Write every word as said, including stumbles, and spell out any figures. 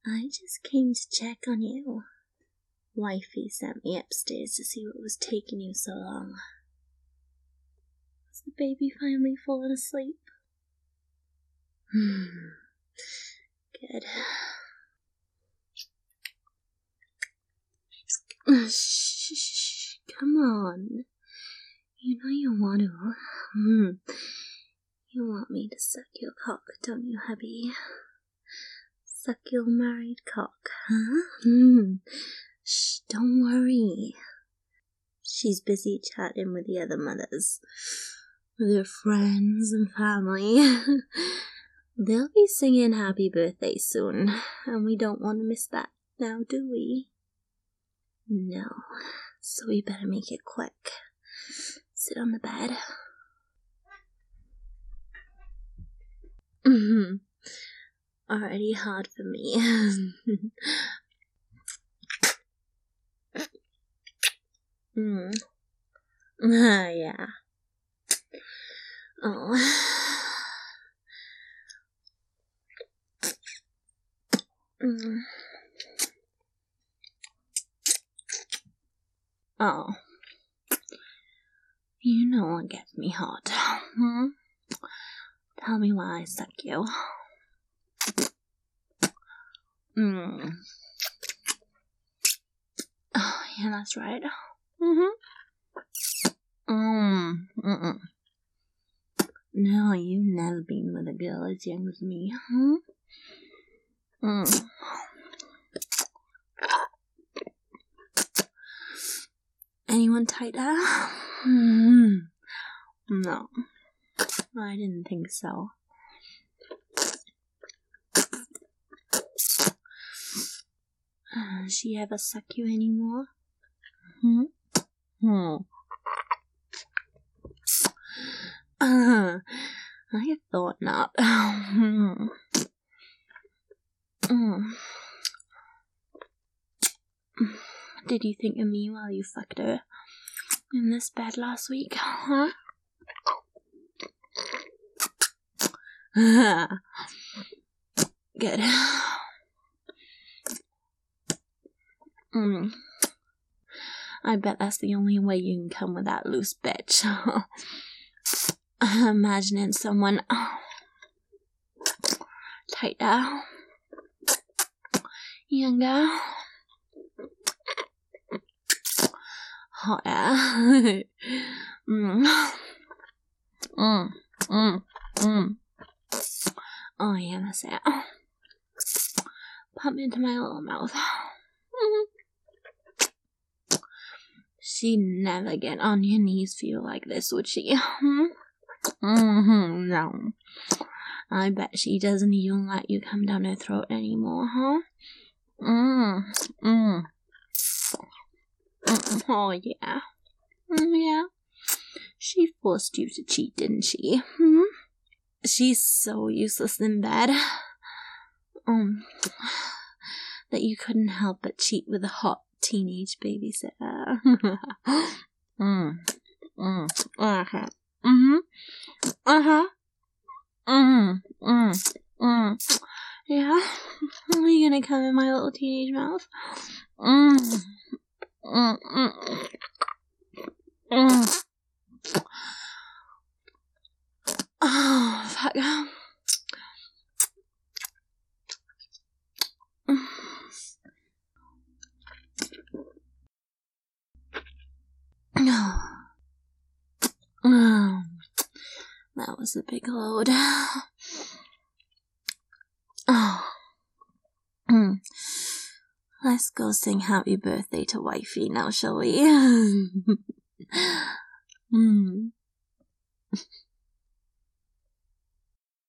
I just came to check on you. Wifey sent me upstairs to see what was taking you so long. Has the baby finally fallen asleep? Hmm. Good. Shh, shh, shh, come on. You know you want to. Hmm. You want me to suck your cock, don't you, hubby? Suck your married cock, huh? Hmm. Shh, don't worry. She's busy chatting with the other mothers, with her friends and family. They'll be singing happy birthday soon, and we don't want to miss that now, do we? No, so we better make it quick. Sit on the bed. Mm-hmm. Already hard for me. mm. Ah, yeah. Oh. mm. Oh. You know what gets me hot, hmm? Tell me why I suck you. Mm. Oh, yeah, that's right. Mm-hmm. Mm. Mm-mm. No, you've never been with a girl as young as me, huh? Mm. Anyone tighter? Mm-hmm. No, I didn't think so. Does she ever suck you anymore? Hmm? Hmm. Uh, I thought not. mm. Mm. Did you think of me while you fucked her in this bed last week, huh? Good. Mm. I bet that's the only way you can come with that loose bitch. Imagining someone tighter, younger, hotter. mm. Mm. Mm. Mm. Oh yeah, that's it. Pump into my little mouth. She'd never get on your knees for you like this, would she? Hmm? Mm-hmm, no. I bet she doesn't even let you come down her throat anymore, huh? Mm, mm. Mm, oh, yeah. Mm, yeah. She forced you to cheat, didn't she? Hmm? She's so useless in bed. Um, that you couldn't help but cheat with a hot teenage babysitter. mm. Mm. Okay. Mm-hmm. Uh-huh. Mm. Mm. Mm. Yeah? Are you gonna come in my little teenage mouth? Mm. Mm. Mm. Mm. Oh, fuck. Oh, that was a big load. Oh. Mm. Let's go sing happy birthday to wifey now, shall we? mm.